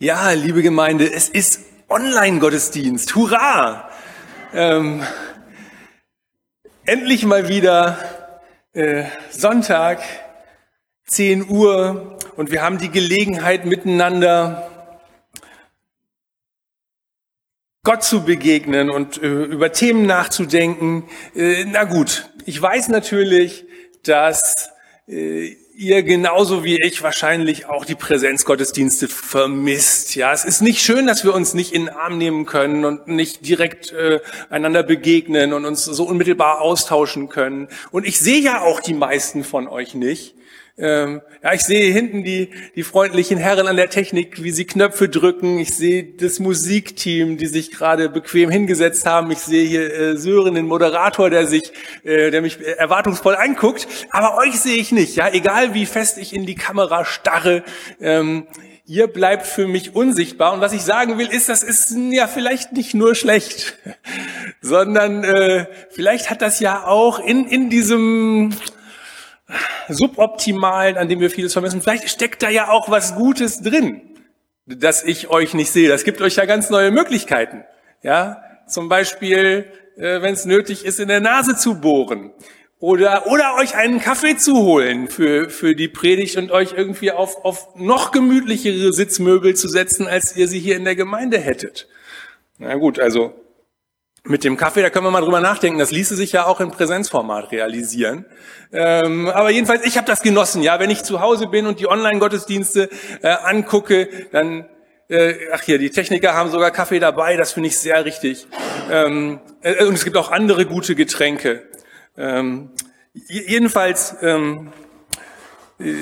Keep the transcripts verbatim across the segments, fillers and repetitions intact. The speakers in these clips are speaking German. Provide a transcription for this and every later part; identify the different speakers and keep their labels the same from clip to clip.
Speaker 1: Ja, liebe Gemeinde, es ist Online-Gottesdienst. Hurra! Ähm, endlich mal wieder äh, Sonntag, zehn Uhr, und wir haben die Gelegenheit, miteinander Gott zu begegnen und äh, über Themen nachzudenken. Äh, na gut, ich weiß natürlich, dass äh, ihr genauso wie ich wahrscheinlich auch die Präsenzgottesdienste vermisst. Ja, es ist nicht schön, dass wir uns nicht in den Arm nehmen können und nicht direkt äh, einander begegnen und uns so unmittelbar austauschen können. Und ich sehe ja auch die meisten von euch nicht. Ähm, ja, ich sehe hinten die, die freundlichen Herren an der Technik, wie sie Knöpfe drücken. Ich sehe das Musikteam, die sich gerade bequem hingesetzt haben. Ich sehe hier äh, Sören, den Moderator, der sich, äh, der mich erwartungsvoll anguckt. Aber euch sehe ich nicht. Ja, egal wie fest ich in die Kamera starre. Ähm, Ihr bleibt für mich unsichtbar. Und was ich sagen will, ist, das ist ja vielleicht nicht nur schlecht, sondern äh, vielleicht hat das ja auch in in diesem Suboptimalen, an dem wir vieles vermissen, vielleicht steckt da ja auch was Gutes drin, dass ich euch nicht sehe. Das gibt euch ja ganz neue Möglichkeiten. Ja, zum Beispiel, äh, wenn es nötig ist, in der Nase zu bohren. Oder, oder euch einen Kaffee zu holen für, für die Predigt und euch irgendwie auf, auf noch gemütlichere Sitzmöbel zu setzen, als ihr sie hier in der Gemeinde hättet. Na gut, also mit dem Kaffee, da können wir mal drüber nachdenken. Das ließe sich ja auch im Präsenzformat realisieren. Ähm, aber jedenfalls, ich habe das genossen. Ja, wenn ich zu Hause bin und die Online-Gottesdienste äh, angucke, dann, äh, ach hier, die Techniker haben sogar Kaffee dabei. Das finde ich sehr richtig. Ähm, äh, und es gibt auch andere gute Getränke. Ähm, jedenfalls ähm, äh,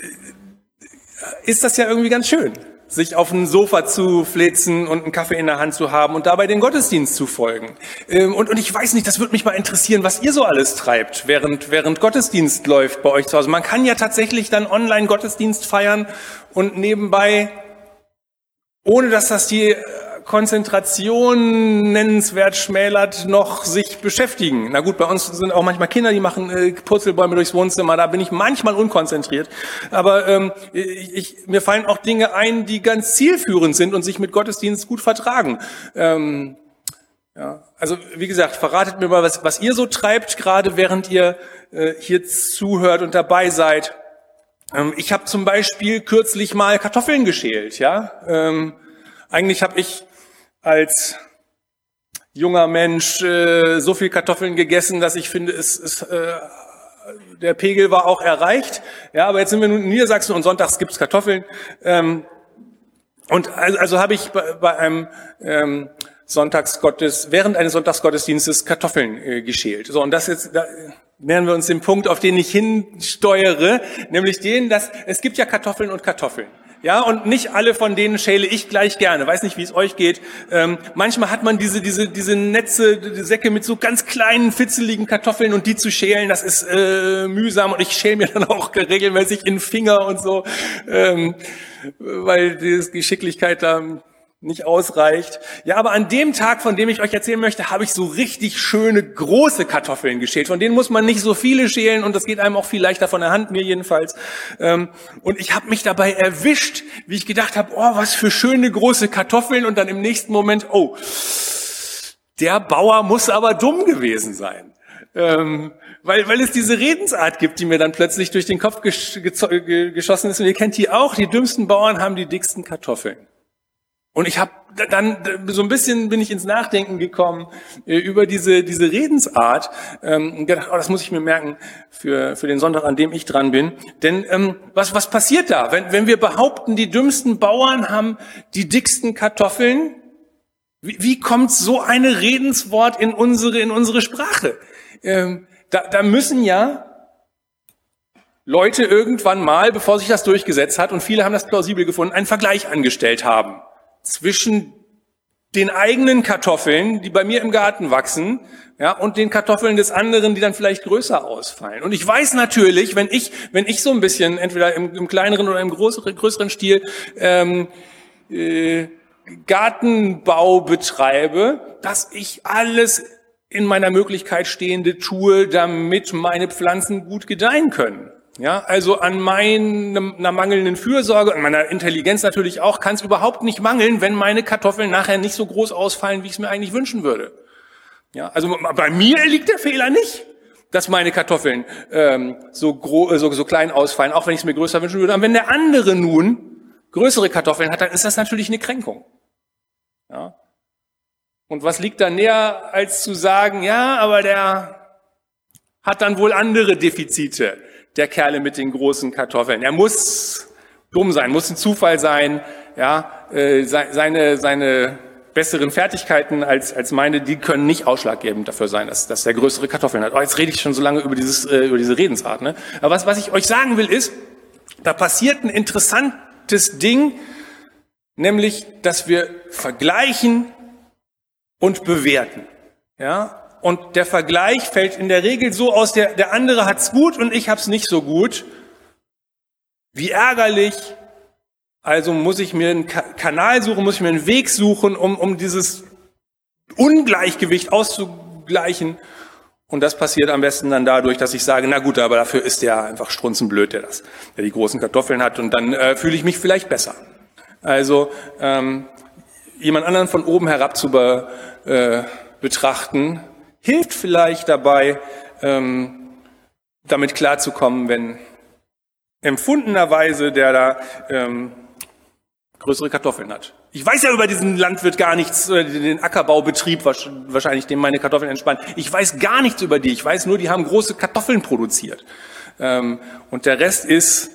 Speaker 1: ist das ja irgendwie ganz schön, sich auf ein Sofa zu flitzen und einen Kaffee in der Hand zu haben und dabei den Gottesdienst zu folgen. Und, und ich weiß nicht, das würde mich mal interessieren, was ihr so alles treibt, während, während Gottesdienst läuft bei euch zu Hause. Man kann ja tatsächlich dann online Gottesdienst feiern und nebenbei, ohne dass das die Konzentration nennenswert schmälert, noch sich beschäftigen. Na gut, bei uns sind auch manchmal Kinder, die machen äh, Purzelbäume durchs Wohnzimmer, da bin ich manchmal unkonzentriert. Aber ähm, ich, ich, mir fallen auch Dinge ein, die ganz zielführend sind und sich mit Gottesdienst gut vertragen. Ähm, ja, also wie gesagt, verratet mir mal, was, was ihr so treibt, gerade während ihr äh, hier zuhört und dabei seid. Ähm, ich habe zum Beispiel kürzlich mal Kartoffeln geschält. Ja, ähm, eigentlich habe ich als junger Mensch äh, so viel Kartoffeln gegessen, dass ich finde, es ist, äh, der Pegel war auch erreicht. Ja, aber jetzt sind wir nun in Niedersachsen und sonntags gibt's Kartoffeln. Ähm, und also, also habe ich bei, bei einem ähm, Sonntagsgottes, während eines Sonntagsgottesdienstes Kartoffeln äh, geschält. So, und das jetzt, da nähern wir uns dem Punkt, auf den ich hinsteuere, nämlich den, dass es gibt ja Kartoffeln und Kartoffeln. Ja, und nicht alle von denen schäle ich gleich gerne. Weiß nicht, wie es euch geht. Ähm, manchmal hat man diese diese diese Netze, die Säcke mit so ganz kleinen, fitzeligen Kartoffeln, und die zu schälen, das ist äh, mühsam, und ich schäle mir dann auch regelmäßig in den Finger und so, ähm, weil die Geschicklichkeit da nicht ausreicht. Ja, aber an dem Tag, von dem ich euch erzählen möchte, habe ich so richtig schöne, große Kartoffeln geschält. Von denen muss man nicht so viele schälen, und das geht einem auch viel leichter von der Hand, mir jedenfalls. Und ich habe mich dabei erwischt, wie ich gedacht habe, oh, was für schöne, große Kartoffeln, und dann im nächsten Moment, oh, der Bauer muss aber dumm gewesen sein. Ähm, weil, weil es diese Redensart gibt, die mir dann plötzlich durch den Kopf gesch- ge- geschossen ist. Und ihr kennt die auch, die dümmsten Bauern haben die dicksten Kartoffeln. Und ich habe dann so ein bisschen bin ich ins Nachdenken gekommen äh, über diese diese Redensart ähm, und gedacht, oh, das muss ich mir merken für für den Sonntag, an dem ich dran bin. Denn ähm, was was passiert da, wenn wenn wir behaupten, die dümmsten Bauern haben die dicksten Kartoffeln? Wie, wie kommt so eine Redenswort in unsere in unsere Sprache? Ähm, da, da müssen ja Leute irgendwann mal, bevor sich das durchgesetzt hat, und viele haben das plausibel gefunden, einen Vergleich angestellt haben zwischen den eigenen Kartoffeln, die bei mir im Garten wachsen, ja, und den Kartoffeln des anderen, die dann vielleicht größer ausfallen. Und ich weiß natürlich, wenn ich, wenn ich so ein bisschen, entweder im, im kleineren oder im größeren, größeren Stil, ähm, äh, Gartenbau betreibe, dass ich alles in meiner Möglichkeit Stehende tue, damit meine Pflanzen gut gedeihen können. Ja, also an meiner mangelnden Fürsorge, an meiner Intelligenz natürlich auch, kann es überhaupt nicht mangeln, wenn meine Kartoffeln nachher nicht so groß ausfallen, wie ich es mir eigentlich wünschen würde. Ja, also bei mir liegt der Fehler nicht, dass meine Kartoffeln ähm, so, groß, so, so klein ausfallen, auch wenn ich es mir größer wünschen würde. Und wenn der andere nun größere Kartoffeln hat, dann ist das natürlich eine Kränkung. Ja. Und was liegt da näher, als zu sagen, ja, aber der hat dann wohl andere Defizite, der Kerle mit den großen Kartoffeln. Er muss dumm sein, muss ein Zufall sein, ja, äh, seine, seine besseren Fertigkeiten als, als meine, die können nicht ausschlaggebend dafür sein, dass, dass der größere Kartoffeln hat. Oh, jetzt rede ich schon so lange über dieses, äh, über diese Redensart, ne? Aber was, was ich euch sagen will, ist, da passiert ein interessantes Ding, nämlich, dass wir vergleichen und bewerten, ja. Und der Vergleich fällt in der Regel so aus, der, der andere hat's gut und ich hab's nicht so gut. Wie ärgerlich. Also muss ich mir einen Kanal suchen, muss ich mir einen Weg suchen, um, um dieses Ungleichgewicht auszugleichen. Und das passiert am besten dann dadurch, dass ich sage, na gut, aber dafür ist der einfach strunzenblöd, der das, der die großen Kartoffeln hat. Und dann äh, fühle ich mich vielleicht besser. Also ähm, jemand anderen von oben herab zu be, äh, betrachten, hilft vielleicht dabei, ähm, damit klarzukommen, wenn empfundenerweise der da ähm, größere Kartoffeln hat. Ich weiß ja über diesen Landwirt gar nichts, äh, den Ackerbaubetrieb wahrscheinlich, dem meine Kartoffeln entspannen. Ich weiß gar nichts über die. Ich weiß nur, die haben große Kartoffeln produziert. Ähm, und der Rest ist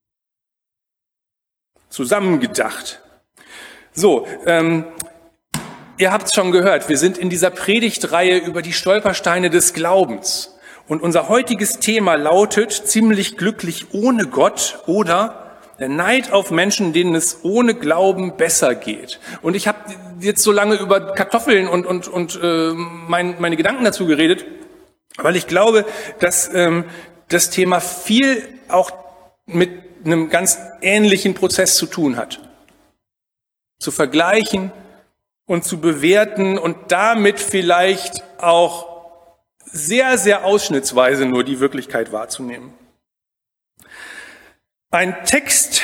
Speaker 1: zusammengedacht. So, ähm, ihr habt es schon gehört, wir sind in dieser Predigtreihe über die Stolpersteine des Glaubens. Und unser heutiges Thema lautet ziemlich glücklich ohne Gott oder der Neid auf Menschen, denen es ohne Glauben besser geht. Und ich habe jetzt so lange über Kartoffeln und, und, und äh, mein, meine Gedanken dazu geredet, weil ich glaube, dass ähm, das Thema viel auch mit einem ganz ähnlichen Prozess zu tun hat. Zu vergleichen und zu bewerten und damit vielleicht auch sehr, sehr ausschnittsweise nur die Wirklichkeit wahrzunehmen. Ein Text,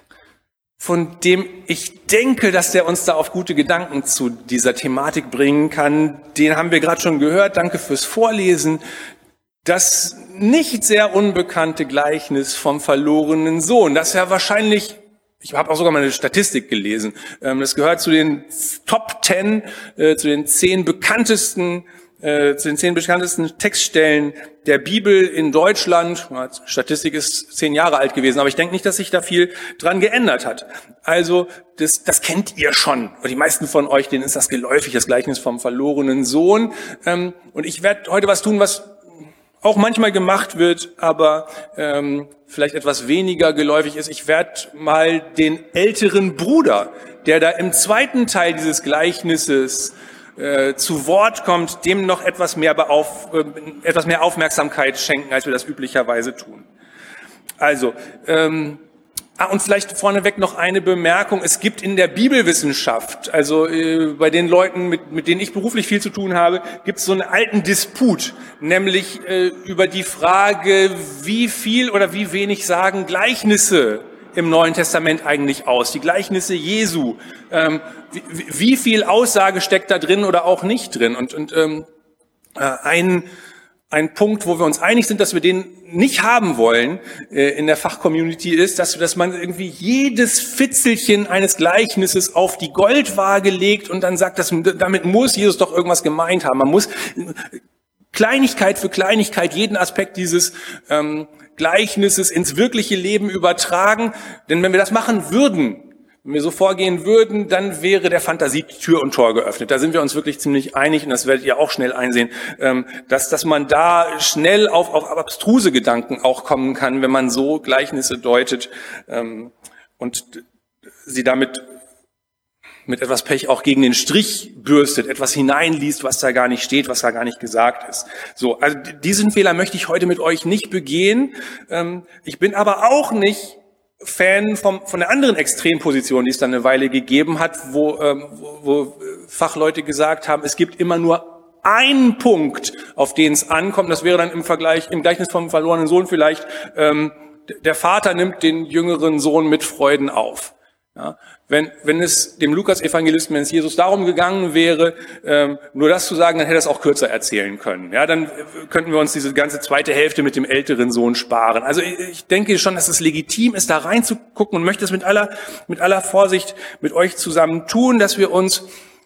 Speaker 1: von dem ich denke, dass der uns da auf gute Gedanken zu dieser Thematik bringen kann, den haben wir gerade schon gehört. Danke fürs Vorlesen. Das nicht sehr unbekannte Gleichnis vom verlorenen Sohn, das ja wahrscheinlich, ich habe auch sogar mal eine Statistik gelesen, das gehört zu den Top Ten, zu den zehn bekanntesten, zu den zehn bekanntesten Textstellen der Bibel in Deutschland. Statistik ist zehn Jahre alt gewesen, aber ich denke nicht, dass sich da viel dran geändert hat. Also das, das kennt ihr schon. Und die meisten von euch, denen ist das geläufig, das Gleichnis vom verlorenen Sohn. Und ich werde heute was tun, was auch manchmal gemacht wird, aber ähm, vielleicht etwas weniger geläufig ist. Ich werde mal den älteren Bruder, der da im zweiten Teil dieses Gleichnisses äh, zu Wort kommt, dem noch etwas mehr, beauf, äh, etwas mehr Aufmerksamkeit schenken, als wir das üblicherweise tun. Also, ähm, ah, und vielleicht vorneweg noch eine Bemerkung. Es gibt in der Bibelwissenschaft, also äh, bei den Leuten, mit, mit denen ich beruflich viel zu tun habe, gibt es so einen alten Disput, nämlich äh, über die Frage, wie viel oder wie wenig sagen Gleichnisse im Neuen Testament eigentlich aus, die Gleichnisse Jesu. Ähm, wie, wie viel Aussage steckt da drin oder auch nicht drin? Und, und ähm, äh, ein Ein Punkt, wo wir uns einig sind, dass wir den nicht haben wollen äh, in der Fachcommunity ist, dass, dass man irgendwie jedes Fitzelchen eines Gleichnisses auf die Goldwaage legt und dann sagt, dass, damit muss Jesus doch irgendwas gemeint haben. Man muss Kleinigkeit für Kleinigkeit jeden Aspekt dieses ähm, Gleichnisses ins wirkliche Leben übertragen. Denn wenn wir das machen würden, wenn wir so vorgehen würden, dann wäre der Fantasie Tür und Tor geöffnet. Da sind wir uns wirklich ziemlich einig und das werdet ihr auch schnell einsehen, dass, dass man da schnell auf, auf abstruse Gedanken auch kommen kann, wenn man so Gleichnisse deutet und sie damit mit etwas Pech auch gegen den Strich bürstet, etwas hineinliest, was da gar nicht steht, was da gar nicht gesagt ist. So, also diesen Fehler möchte ich heute mit euch nicht begehen. Ich bin aber auch nicht Fan vom, von der anderen Extremposition, die es dann eine Weile gegeben hat, wo, ähm, wo, wo Fachleute gesagt haben, es gibt immer nur einen Punkt, auf den es ankommt. Das wäre dann im Vergleich, im Gleichnis vom verlorenen Sohn vielleicht, ähm, der Vater nimmt den jüngeren Sohn mit Freuden auf. Ja, wenn, wenn es dem Lukas-Evangelisten, wenn es Jesus darum gegangen wäre, ähm, nur das zu sagen, dann hätte er es auch kürzer erzählen können. Ja, dann könnten wir uns diese ganze zweite Hälfte mit dem älteren Sohn sparen. Also ich, ich denke schon, dass es legitim ist, da reinzugucken und möchte es mit aller, mit aller Vorsicht mit euch zusammen tun, dass wir uns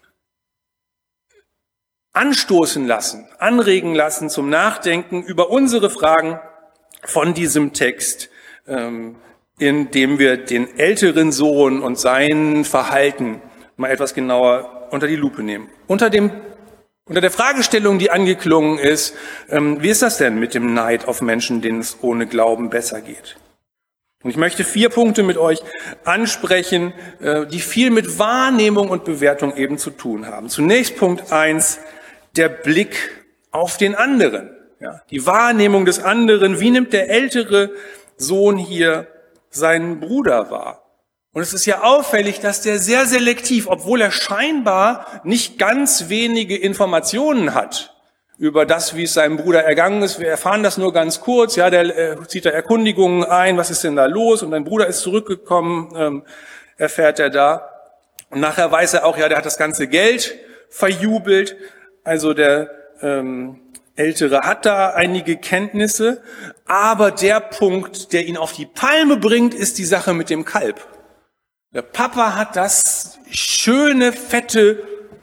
Speaker 1: anstoßen lassen, anregen lassen zum Nachdenken über unsere Fragen von diesem Text, ähm, indem wir den älteren Sohn und sein Verhalten mal etwas genauer unter die Lupe nehmen. Unter dem, unter der Fragestellung, die angeklungen ist, ähm, wie ist das denn mit dem Neid auf Menschen, denen es ohne Glauben besser geht? Und ich möchte vier Punkte mit euch ansprechen, äh, die viel mit Wahrnehmung und Bewertung eben zu tun haben. Zunächst Punkt eins, der Blick auf den anderen. Ja, die Wahrnehmung des anderen. Wie nimmt der ältere Sohn hier seinen Bruder wahr? Und es ist ja auffällig, dass der sehr selektiv, obwohl er scheinbar nicht ganz wenige Informationen hat über das, wie es seinem Bruder ergangen ist. Wir erfahren das nur ganz kurz. Ja, der äh, zieht da Erkundigungen ein, was ist denn da los? Und dein Bruder ist zurückgekommen, ähm, erfährt er da. Und nachher weiß er auch, ja, der hat das ganze Geld verjubelt. Also der ähm, Ältere hat da einige Kenntnisse, aber der Punkt, der ihn auf die Palme bringt, ist die Sache mit dem Kalb. Der Papa hat das schöne, fette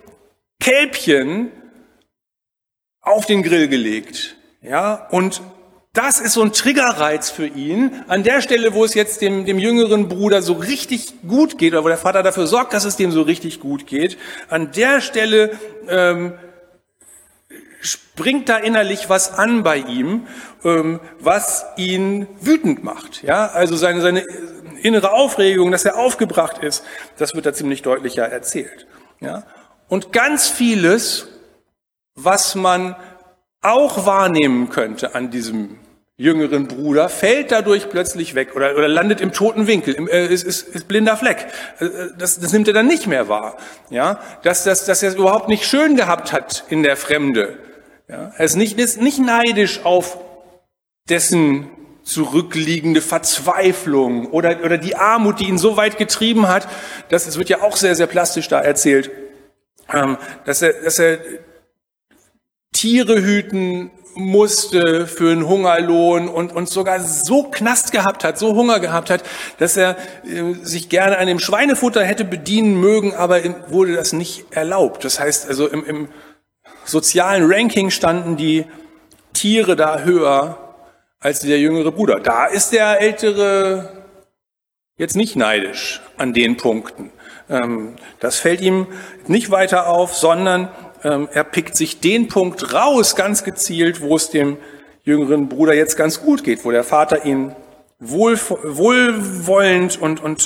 Speaker 1: Kälbchen auf den Grill gelegt. Ja, und das ist so ein Triggerreiz für ihn. An der Stelle, wo es jetzt dem, dem jüngeren Bruder so richtig gut geht, oder wo der Vater dafür sorgt, dass es dem so richtig gut geht, an der Stelle ähm, springt da innerlich was an bei ihm, ähm, was ihn wütend macht. Ja, also seine, seine innere Aufregung, dass er aufgebracht ist, das wird da ziemlich deutlicher erzählt. Ja, und ganz vieles, was man auch wahrnehmen könnte an diesem jüngeren Bruder, fällt dadurch plötzlich weg oder, oder landet im toten Winkel, im, äh, ist, ist, ist blinder Fleck. Das, das nimmt er dann nicht mehr wahr. Ja, dass, dass, dass er es überhaupt nicht schön gehabt hat in der Fremde. Ja, er ist nicht, ist nicht neidisch auf dessen zurückliegende Verzweiflung oder, oder die Armut, die ihn so weit getrieben hat, dass es wird ja auch sehr, sehr plastisch da erzählt, ähm, dass er, dass er Tiere hüten musste für einen Hungerlohn und, und sogar so Knast gehabt hat, so Hunger gehabt hat, dass er äh, sich gerne an dem Schweinefutter hätte bedienen mögen, aber in, wurde das nicht erlaubt. Das heißt, also im, im sozialen Ranking standen die Tiere da höher als der jüngere Bruder. Da ist der Ältere jetzt nicht neidisch an den Punkten. Ähm, das fällt ihm nicht weiter auf, sondern ähm, er pickt sich den Punkt raus, ganz gezielt, wo es dem jüngeren Bruder jetzt ganz gut geht, wo der Vater ihn wohl, wohlwollend und, und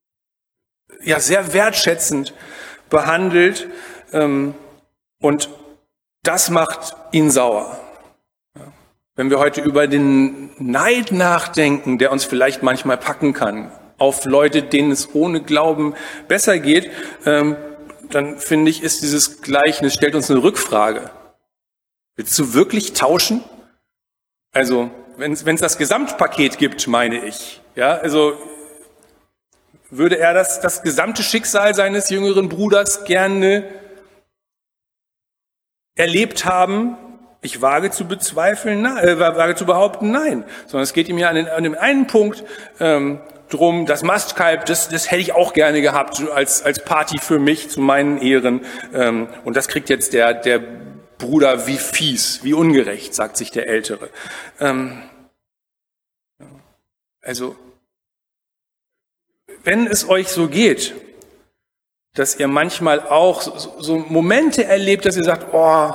Speaker 1: ja, sehr wertschätzend behandelt. Ähm, und das macht ihn sauer. Wenn wir heute über den Neid nachdenken, der uns vielleicht manchmal packen kann, auf Leute, denen es ohne Glauben besser geht, ähm, dann finde ich, ist dieses Gleichnis, stellt uns eine Rückfrage. Willst du wirklich tauschen? Also, wenn es das Gesamtpaket gibt, meine ich, ja, also würde er das, das gesamte Schicksal seines jüngeren Bruders gerne erlebt haben? Ich wage zu bezweifeln, nein, äh, wage zu behaupten, nein. Sondern es geht ihm ja an, den, an dem einen Punkt ähm, drum, das Mastkalb, das, das hätte ich auch gerne gehabt als, als Party für mich, zu meinen Ehren. Ähm, und das kriegt jetzt der, der Bruder wie fies, wie ungerecht, sagt sich der Ältere. Ähm, also, wenn es euch so geht, dass ihr manchmal auch so, so Momente erlebt, dass ihr sagt, oh,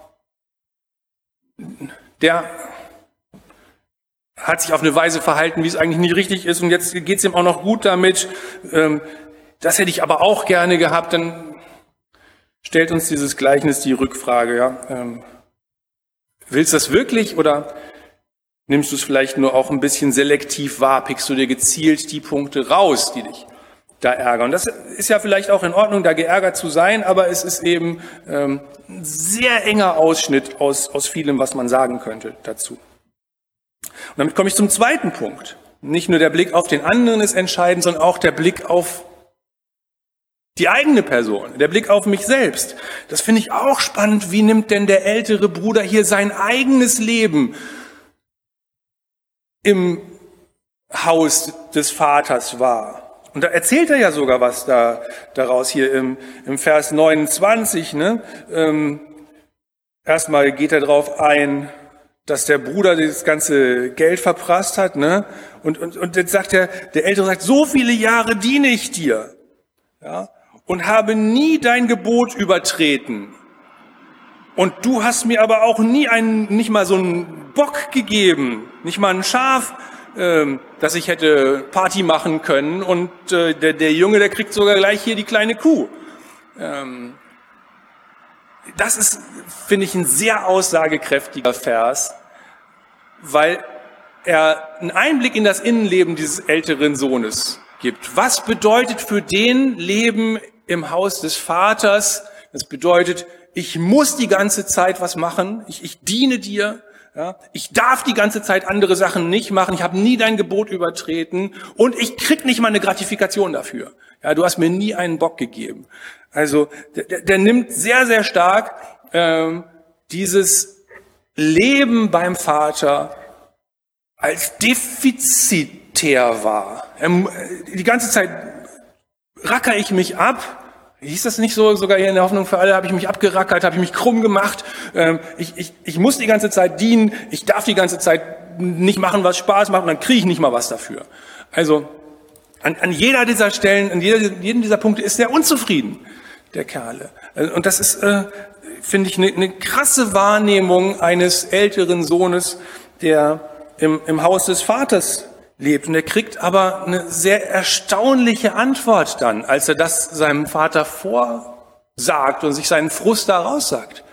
Speaker 1: der hat sich auf eine Weise verhalten, wie es eigentlich nicht richtig ist und jetzt geht es ihm auch noch gut damit, ähm, das hätte ich aber auch gerne gehabt, dann stellt uns dieses Gleichnis die Rückfrage, ja, ähm, willst du das wirklich oder nimmst du es vielleicht nur auch ein bisschen selektiv wahr, pickst du dir gezielt die Punkte raus, die dich da Ärger. Und das ist ja vielleicht auch in Ordnung, da geärgert zu sein, aber es ist eben ähm, ein sehr enger Ausschnitt aus, aus vielem, was man sagen könnte dazu. Und damit komme ich zum zweiten Punkt. Nicht nur der Blick auf den anderen ist entscheidend, sondern auch der Blick auf die eigene Person, der Blick auf mich selbst. Das finde ich auch spannend. Wie nimmt denn der ältere Bruder hier sein eigenes Leben im Haus des Vaters wahr? Und da erzählt er ja sogar was da, daraus hier im, im Vers neunundzwanzig. Ne? Ähm, erstmal geht er darauf ein, dass der Bruder das ganze Geld verprasst hat. Ne? Und, und, und jetzt sagt er, der Ältere sagt, so viele Jahre diene ich dir. Ja? Und habe nie dein Gebot übertreten. Und du hast mir aber auch nie einen, nicht mal so einen Bock gegeben, nicht mal ein Schaf, ähm, dass ich hätte Party machen können. Und äh, der, der Junge, der kriegt sogar gleich hier die kleine Kuh. Ähm, das ist, finde ich, ein sehr aussagekräftiger Vers, weil er einen Einblick in das Innenleben dieses älteren Sohnes gibt. Was bedeutet für den Leben im Haus des Vaters? Das bedeutet, ich muss die ganze Zeit was machen, ich, ich diene dir, ja? Ich darf die ganze Zeit andere Sachen nicht machen, ich habe nie dein Gebot übertreten und ich krieg nicht mal eine Gratifikation dafür. Ja, du hast mir nie einen Bock gegeben. Also der, der nimmt sehr, sehr stark ähm, dieses Leben beim Vater als defizitär wahr. Die ganze Zeit racker ich mich ab. Hieß das nicht so, sogar hier in der Hoffnung für alle, habe ich mich abgerackert, habe ich mich krumm gemacht. Ich, ich, ich muss die ganze Zeit dienen, ich darf die ganze Zeit nicht machen, was Spaß macht, und dann kriege ich nicht mal was dafür. Also an, an jeder dieser Stellen, an jeder, jedem dieser Punkte ist er unzufrieden, der Kerle. Und das ist, äh, finde ich, eine, eine krasse Wahrnehmung eines älteren Sohnes, der im, im Haus des Vaters lebt. Und er kriegt aber eine sehr erstaunliche Antwort dann, als er das seinem Vater vorsagt und sich seinen Frust da raussagt.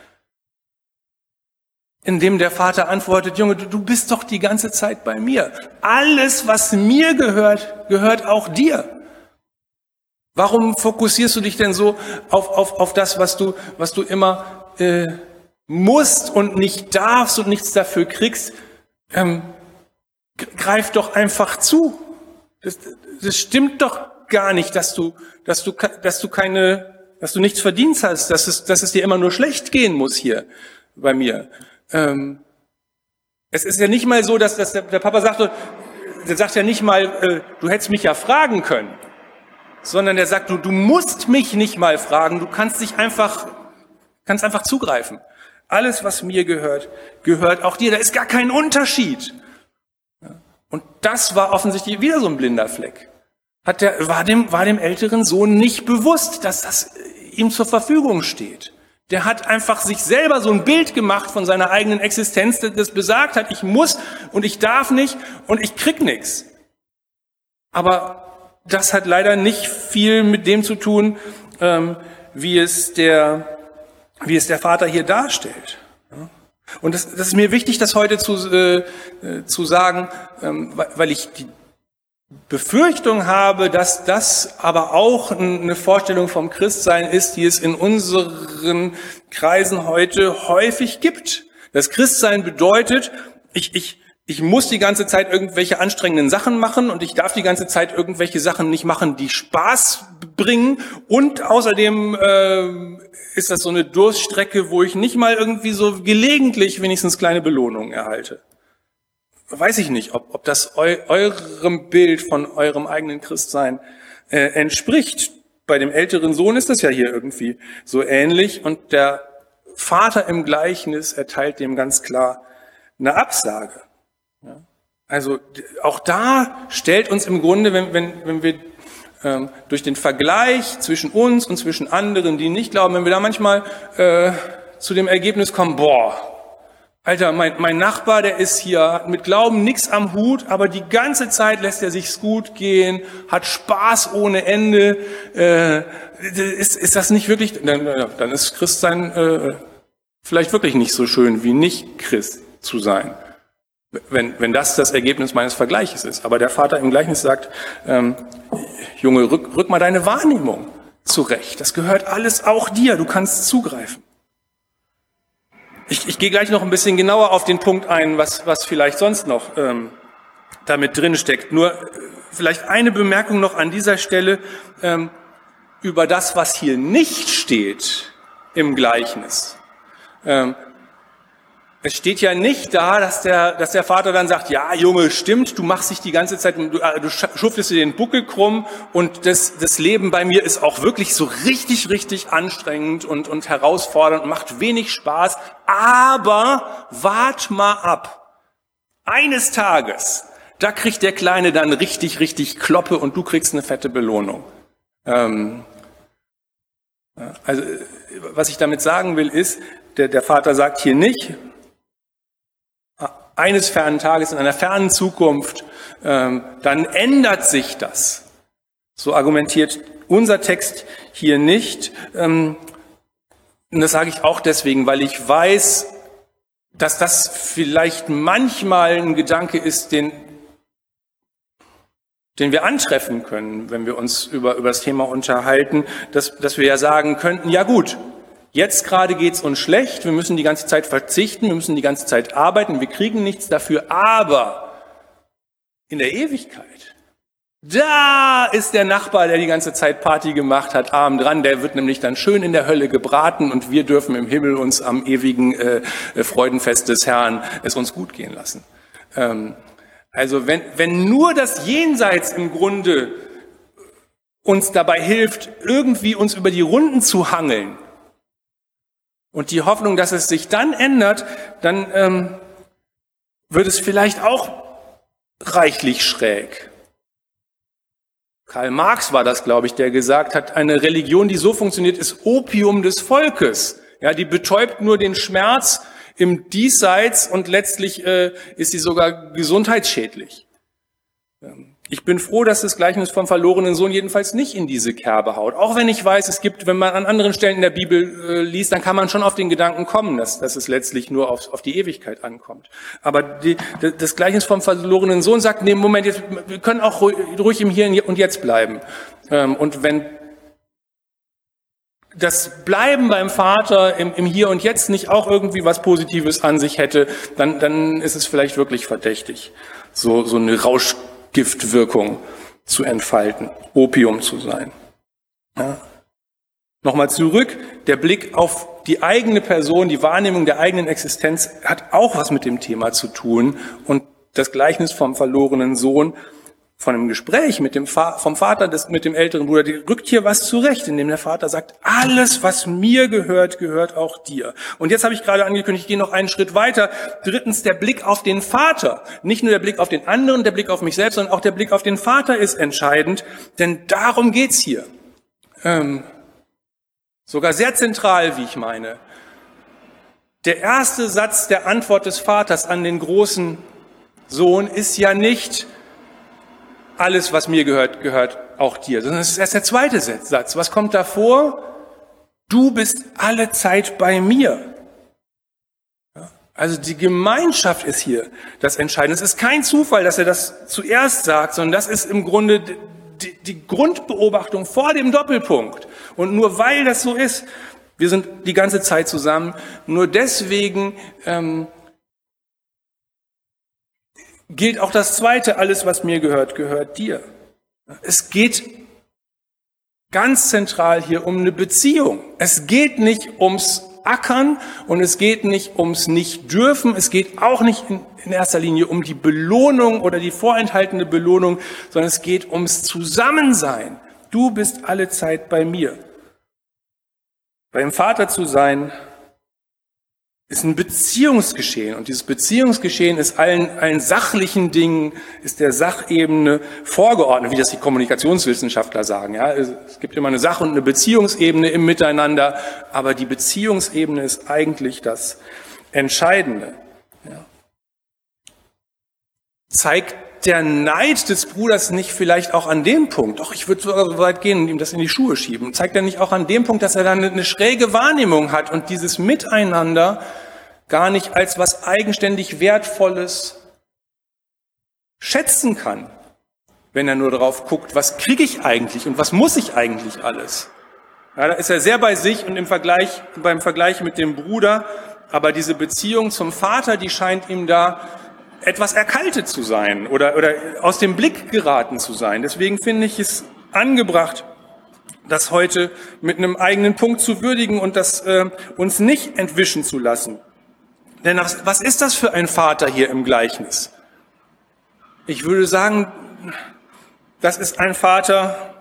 Speaker 1: Indem der Vater antwortet, Junge, du, du bist doch die ganze Zeit bei mir. Alles, was mir gehört, gehört auch dir. Warum fokussierst du dich denn so auf, auf, auf das, was du, was du immer äh, musst und nicht darfst und nichts dafür kriegst? Ähm, greif doch einfach zu. Das, das stimmt doch gar nicht, dass du, dass du, dass du keine, dass du nichts verdient hast, dass es, dass es dir immer nur schlecht gehen muss hier bei mir. Ähm, es ist ja nicht mal so, dass, dass der, der Papa sagt, der sagt ja nicht mal, äh, du hättest mich ja fragen können, sondern der sagt, du, du musst mich nicht mal fragen, du kannst dich einfach, kannst einfach zugreifen. Alles, was mir gehört, gehört auch dir. Da ist gar kein Unterschied. Und das war offensichtlich wieder so ein blinder Fleck. Hat der, war dem, war dem älteren Sohn nicht bewusst, dass das ihm zur Verfügung steht. Der hat einfach sich selber so ein Bild gemacht von seiner eigenen Existenz, das besagt hat, ich muss und ich darf nicht und ich krieg nichts. Aber das hat leider nicht viel mit dem zu tun, ähm, wie es der, wie es der Vater hier darstellt. Und das, das ist mir wichtig, das heute zu, äh, zu sagen, ähm, weil ich die Befürchtung habe, dass das aber auch eine Vorstellung vom Christsein ist, die es in unseren Kreisen heute häufig gibt. Das Christsein bedeutet, ich, ich, ich muss die ganze Zeit irgendwelche anstrengenden Sachen machen und ich darf die ganze Zeit irgendwelche Sachen nicht machen, die Spaß bringen. Und außerdem äh, ist das so eine Durststrecke, wo ich nicht mal irgendwie so gelegentlich wenigstens kleine Belohnungen erhalte. Weiß ich nicht, ob, ob das eu, eurem Bild von eurem eigenen Christsein äh, entspricht. Bei dem älteren Sohn ist das ja hier irgendwie so ähnlich. Und der Vater im Gleichnis erteilt dem ganz klar eine Absage. Ja? Also auch da stellt uns im Grunde, wenn, wenn, wenn wir ähm, durch den Vergleich zwischen uns und zwischen anderen, die nicht glauben, wenn wir da manchmal äh, zu dem Ergebnis kommen, boah, Alter, mein, mein Nachbar, der ist hier, hat mit Glauben nichts am Hut, aber die ganze Zeit lässt er sich's gut gehen, hat Spaß ohne Ende. Äh, ist, ist das nicht wirklich, dann, dann ist Christsein äh, vielleicht wirklich nicht so schön, wie nicht Christ zu sein. wenn, wenn das das Ergebnis meines Vergleiches ist. Aber der Vater im Gleichnis sagt, ähm, Junge, rück, rück mal deine Wahrnehmung zurecht. Das gehört alles auch dir. Du kannst zugreifen. Ich, ich gehe gleich noch ein bisschen genauer auf den Punkt ein, was, was vielleicht sonst noch ähm, damit drin steckt. Nur äh, vielleicht eine Bemerkung noch an dieser Stelle ähm, über das, was hier nicht steht im Gleichnis. Ähm, Es steht ja nicht da, dass der, dass der Vater dann sagt, ja, Junge, stimmt, du machst dich die ganze Zeit, du, du schuftest dir den Buckel krumm und das, das Leben bei mir ist auch wirklich so richtig, richtig anstrengend und, und herausfordernd und macht wenig Spaß, aber wart mal ab. Eines Tages, da kriegt der Kleine dann richtig, richtig Kloppe und du kriegst eine fette Belohnung. Ähm, also, was ich damit sagen will, ist, der, der Vater sagt hier nicht, eines fernen Tages in einer fernen Zukunft, ähm, dann ändert sich das. So argumentiert unser Text hier nicht. Ähm, und das sage ich auch deswegen, weil ich weiß, dass das vielleicht manchmal ein Gedanke ist, den, den wir antreffen können, wenn wir uns über, über das Thema unterhalten, dass, dass wir ja sagen könnten, ja gut, jetzt gerade geht's uns schlecht, wir müssen die ganze Zeit verzichten, wir müssen die ganze Zeit arbeiten, wir kriegen nichts dafür, aber in der Ewigkeit, da ist der Nachbar, der die ganze Zeit Party gemacht hat, arm dran, der wird nämlich dann schön in der Hölle gebraten und wir dürfen im Himmel uns am ewigen äh, Freudenfest des Herrn es uns gut gehen lassen. Ähm, also wenn, wenn nur das Jenseits im Grunde uns dabei hilft, irgendwie uns über die Runden zu hangeln, und die Hoffnung, dass es sich dann ändert, dann ähm, wird es vielleicht auch reichlich schräg. Karl Marx war das, glaube ich, der gesagt hat, eine Religion, die so funktioniert, ist Opium des Volkes. Ja, die betäubt nur den Schmerz im Diesseits und letztlich äh, ist sie sogar gesundheitsschädlich. Ähm, Ich bin froh, dass das Gleichnis vom verlorenen Sohn jedenfalls nicht in diese Kerbe haut. Auch wenn ich weiß, es gibt, wenn man an anderen Stellen in der Bibel äh, liest, dann kann man schon auf den Gedanken kommen, dass, dass es letztlich nur auf, auf die Ewigkeit ankommt. Aber die, das Gleichnis vom verlorenen Sohn sagt, nee, Moment, jetzt, wir können auch ruhig, ruhig im Hier und Jetzt bleiben. Ähm, und wenn das Bleiben beim Vater im, im Hier und Jetzt nicht auch irgendwie was Positives an sich hätte, dann, dann ist es vielleicht wirklich verdächtig, so, so eine Rausch Giftwirkung zu entfalten, Opium zu sein. Ja. Nochmal zurück, der Blick auf die eigene Person, die Wahrnehmung der eigenen Existenz hat auch was mit dem Thema zu tun. Und das Gleichnis vom verlorenen Sohn, von einem Gespräch mit dem Va- vom Vater des, mit dem älteren Bruder, die rückt hier was zurecht, indem der Vater sagt, alles, was mir gehört, gehört auch dir. Und jetzt habe ich gerade angekündigt, ich gehe noch einen Schritt weiter. Drittens, der Blick auf den Vater. Nicht nur der Blick auf den anderen, der Blick auf mich selbst, sondern auch der Blick auf den Vater ist entscheidend, denn darum geht's hier. Ähm, sogar sehr zentral, wie ich meine. Der erste Satz der Antwort des Vaters an den großen Sohn ist ja nicht, alles, was mir gehört, gehört auch dir. Sondern es ist erst der zweite Satz. Was kommt davor? Du bist alle Zeit bei mir. Also die Gemeinschaft ist hier das Entscheidende. Es ist kein Zufall, dass er das zuerst sagt, sondern das ist im Grunde die, die Grundbeobachtung vor dem Doppelpunkt. Und nur weil das so ist, wir sind die ganze Zeit zusammen, nur deswegen ähm, gilt auch das Zweite, alles, was mir gehört, gehört dir. Es geht ganz zentral hier um eine Beziehung. Es geht nicht ums Ackern und es geht nicht ums Nicht-Dürfen. Es geht auch nicht in, in erster Linie um die Belohnung oder die vorenthaltene Belohnung, sondern es geht ums Zusammensein. Du bist alle Zeit bei mir. Beim Vater zu sein, ist ein Beziehungsgeschehen. Und dieses Beziehungsgeschehen ist allen, allen sachlichen Dingen, ist der Sachebene vorgeordnet, wie das die Kommunikationswissenschaftler sagen. Ja, es gibt immer eine Sach- und eine Beziehungsebene im Miteinander, aber die Beziehungsebene ist eigentlich das Entscheidende. Ja. Zeigt der Neid des Bruders nicht vielleicht auch an dem Punkt, doch ich würde so weit gehen und ihm das in die Schuhe schieben, zeigt er nicht auch an dem Punkt, dass er dann eine schräge Wahrnehmung hat und dieses Miteinander gar nicht als was eigenständig Wertvolles schätzen kann, wenn er nur darauf guckt, was kriege ich eigentlich und was muss ich eigentlich alles. Ja, da ist er sehr bei sich und im Vergleich, beim Vergleich mit dem Bruder, aber diese Beziehung zum Vater, die scheint ihm da etwas erkaltet zu sein oder, oder aus dem Blick geraten zu sein. Deswegen finde ich es angebracht, das heute mit einem eigenen Punkt zu würdigen und das äh, uns nicht entwischen zu lassen. Denn was, was ist das für ein Vater hier im Gleichnis? Ich würde sagen, das ist ein Vater,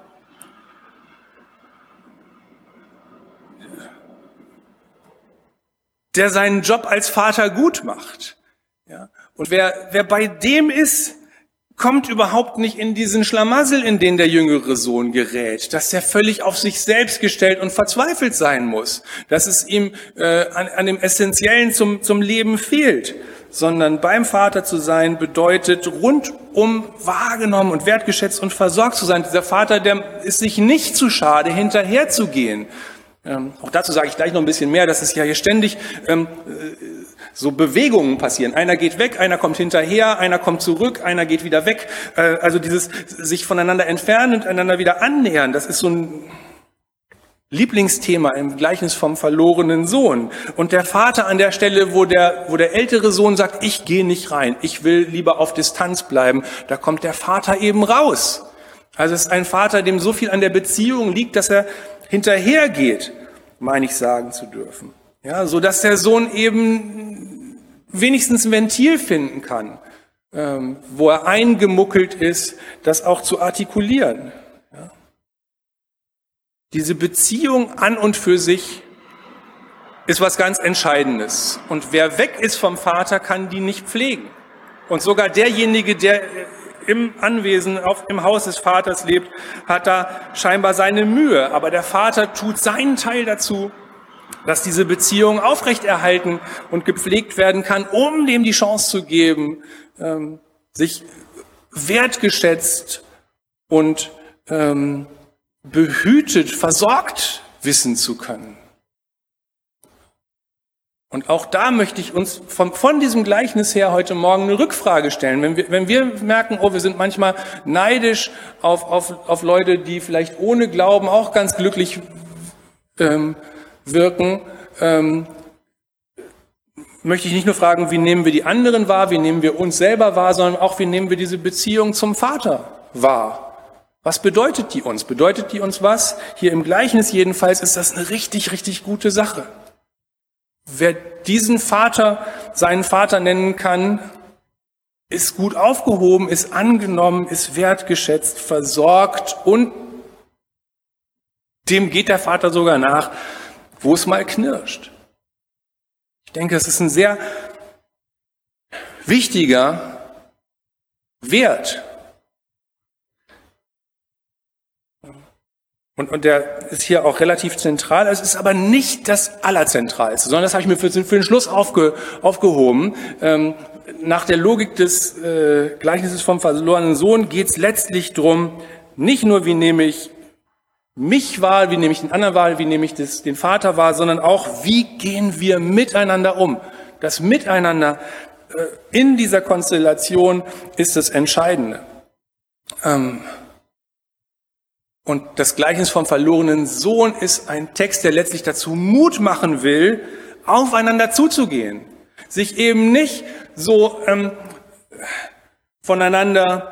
Speaker 1: der seinen Job als Vater gut macht. Ja? Und wer, wer bei dem ist, kommt überhaupt nicht in diesen Schlamassel, in den der jüngere Sohn gerät, dass er völlig auf sich selbst gestellt und verzweifelt sein muss, dass es ihm äh, an, an dem Essentiellen zum, zum Leben fehlt, sondern beim Vater zu sein bedeutet, rundum wahrgenommen und wertgeschätzt und versorgt zu sein. Dieser Vater, der ist sich nicht zu schade, hinterherzugehen. Ähm, auch dazu sage ich gleich noch ein bisschen mehr, dass es ja hier ständig ähm, so Bewegungen passieren. Einer geht weg, einer kommt hinterher, einer kommt zurück, einer geht wieder weg. Äh, also dieses sich voneinander entfernen und einander wieder annähern, das ist so ein Lieblingsthema im Gleichnis vom verlorenen Sohn. Und der Vater an der Stelle, wo der, wo der ältere Sohn sagt, ich gehe nicht rein, ich will lieber auf Distanz bleiben, da kommt der Vater eben raus. Also es ist ein Vater, dem so viel an der Beziehung liegt, dass er hinterhergeht, meine ich sagen zu dürfen. Ja, so dass der Sohn eben wenigstens ein Ventil finden kann, ähm, wo er eingemuckelt ist, das auch zu artikulieren. Ja. Diese Beziehung an und für sich ist was ganz Entscheidendes. Und wer weg ist vom Vater, kann die nicht pflegen. Und sogar derjenige, der im Anwesen, auf, im Haus des Vaters lebt, hat da scheinbar seine Mühe. Aber der Vater tut seinen Teil dazu, dass diese Beziehung aufrechterhalten und gepflegt werden kann, um dem die Chance zu geben, ähm, sich wertgeschätzt und ähm, behütet, versorgt wissen zu können. Und auch da möchte ich uns von, von diesem Gleichnis her heute Morgen eine Rückfrage stellen. Wenn wir, wenn wir merken, oh, wir sind manchmal neidisch auf, auf, auf Leute, die vielleicht ohne Glauben auch ganz glücklich ähm, wirken, ähm, möchte ich nicht nur fragen, wie nehmen wir die anderen wahr, wie nehmen wir uns selber wahr, sondern auch, wie nehmen wir diese Beziehung zum Vater wahr. Was bedeutet die uns? Bedeutet die uns was? Hier im Gleichnis jedenfalls ist das eine richtig, richtig gute Sache. Wer diesen Vater seinen Vater nennen kann, ist gut aufgehoben, ist angenommen, ist wertgeschätzt, versorgt und dem geht der Vater sogar nach, wo es mal knirscht. Ich denke, es ist ein sehr wichtiger Wert. Und, und der ist hier auch relativ zentral. Es ist aber nicht das Allerzentralste, sondern das habe ich mir für, für den Schluss aufge, aufgehoben. Ähm, nach der Logik des äh, Gleichnisses vom verlorenen Sohn geht es letztlich drum, nicht nur, wie nehme ich mich wahr, wie nehme ich den anderen wahr, wie nehme ich das, den Vater wahr, sondern auch, wie gehen wir miteinander um. Das Miteinander äh, in dieser Konstellation ist das Entscheidende. Ähm, und das Gleichnis vom verlorenen Sohn ist ein Text, der letztlich dazu Mut machen will, aufeinander zuzugehen. Sich eben nicht so ähm, voneinander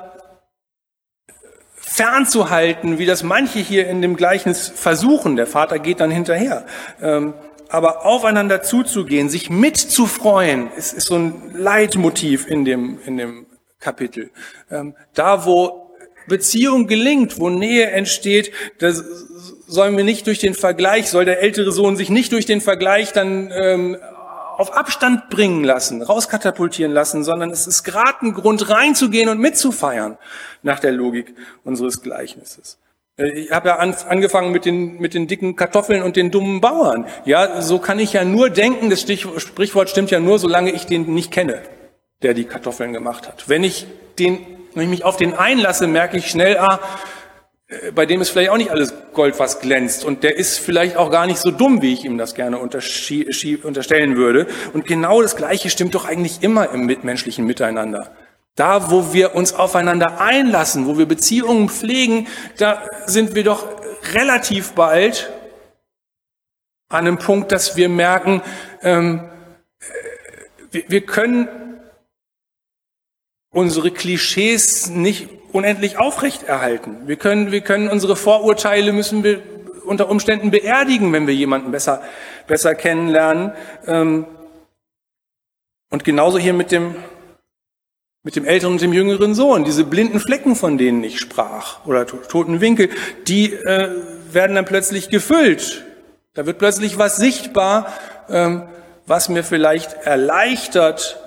Speaker 1: fernzuhalten, wie das manche hier in dem Gleichnis versuchen. Der Vater geht dann hinterher. Ähm, aber aufeinander zuzugehen, sich mitzufreuen, ist, ist so ein Leitmotiv in dem, in dem Kapitel. Ähm, da, wo Beziehung gelingt, wo Nähe entsteht, das sollen wir nicht durch den Vergleich, soll der ältere Sohn sich nicht durch den Vergleich dann ähm, auf Abstand bringen lassen, rauskatapultieren lassen, sondern es ist gerade ein Grund, reinzugehen und mitzufeiern, nach der Logik unseres Gleichnisses. Ich habe ja angefangen mit den, mit den dicken Kartoffeln und den dummen Bauern. Ja, so kann ich ja nur denken, das Sprichwort stimmt ja nur, solange ich den nicht kenne, der die Kartoffeln gemacht hat. Wenn ich den, wenn ich mich auf den einlasse, merke ich schnell, ah, bei dem ist vielleicht auch nicht alles Gold, was glänzt. Und der ist vielleicht auch gar nicht so dumm, wie ich ihm das gerne unterstellen würde. Und genau das Gleiche stimmt doch eigentlich immer im mitmenschlichen Miteinander. Da, wo wir uns aufeinander einlassen, wo wir Beziehungen pflegen, da sind wir doch relativ bald an einem Punkt, dass wir merken, ähm, wir, wir können unsere Klischees nicht unendlich aufrechterhalten. Wir können, wir können unsere Vorurteile müssen wir unter Umständen beerdigen, wenn wir jemanden besser, besser kennenlernen. Ähm, und genauso hier mit dem Mit dem älteren und dem jüngeren Sohn, diese blinden Flecken, von denen ich sprach, oder toten Winkel, die äh, werden dann plötzlich gefüllt. Da wird plötzlich was sichtbar, ähm, was mir vielleicht erleichtert,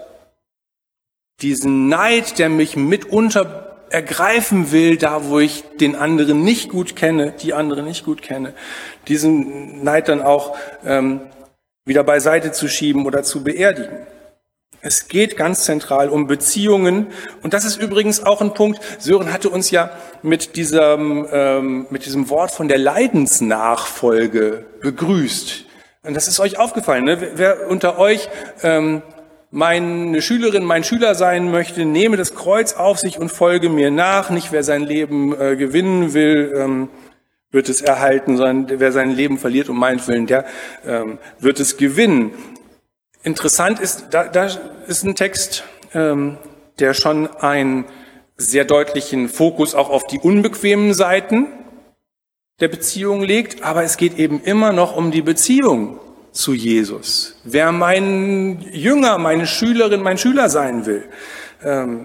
Speaker 1: diesen Neid, der mich mitunter ergreifen will, da wo ich den anderen nicht gut kenne, die andere nicht gut kenne, diesen Neid dann auch ähm, wieder beiseite zu schieben oder zu beerdigen. Es geht ganz zentral um Beziehungen. Und das ist übrigens auch ein Punkt, Sören hatte uns ja mit diesem, ähm, mit diesem Wort von der Leidensnachfolge begrüßt. Und das ist euch aufgefallen, ne? Wer unter euch ähm, meine Schülerin, mein Schüler sein möchte, nehme das Kreuz auf sich und folge mir nach. Nicht wer sein Leben äh, gewinnen will, ähm, wird es erhalten, sondern wer sein Leben verliert um meinetwillen, der ähm, wird es gewinnen. Interessant ist, da, da ist ein Text, ähm, der schon einen sehr deutlichen Fokus auch auf die unbequemen Seiten der Beziehung legt, aber es geht eben immer noch um die Beziehung zu Jesus. Wer mein Jünger, meine Schülerin, mein Schüler sein will, ähm,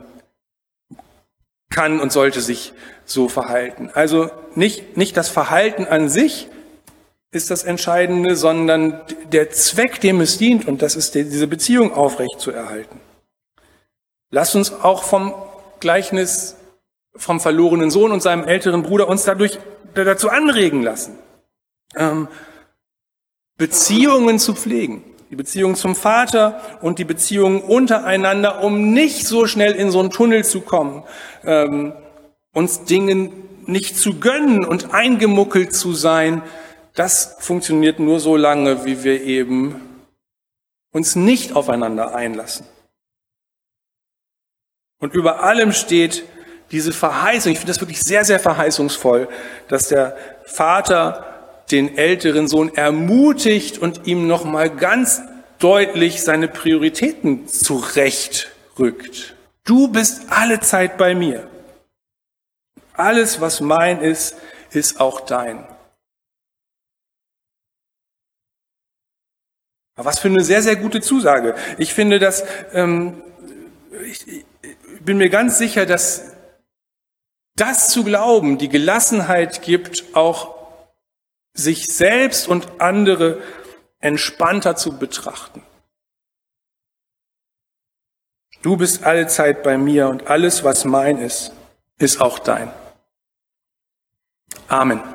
Speaker 1: kann und sollte sich so verhalten. Also nicht, nicht das Verhalten an sich ist das Entscheidende, sondern der Zweck, dem es dient, und das ist die, diese Beziehung aufrecht zu erhalten. Lasst uns auch vom Gleichnis vom verlorenen Sohn und seinem älteren Bruder uns dadurch dazu anregen lassen, ähm, Beziehungen zu pflegen. Die Beziehung zum Vater und die Beziehung untereinander, um nicht so schnell in so einen Tunnel zu kommen, ähm, uns Dingen nicht zu gönnen und eingemuckelt zu sein. Das funktioniert nur so lange, wie wir eben uns nicht aufeinander einlassen. Und über allem steht diese Verheißung, ich finde das wirklich sehr, sehr verheißungsvoll, dass der Vater den älteren Sohn ermutigt und ihm nochmal ganz deutlich seine Prioritäten zurechtrückt. Du bist alle Zeit bei mir. Alles, was mein ist, ist auch dein. Aber was für eine sehr, sehr gute Zusage. Ich finde, dass ähm, ich, ich bin mir ganz sicher, dass das zu glauben, die Gelassenheit gibt, auch sich selbst und andere entspannter zu betrachten. Du bist alle Zeit bei mir und alles, was mein ist, ist auch dein. Amen.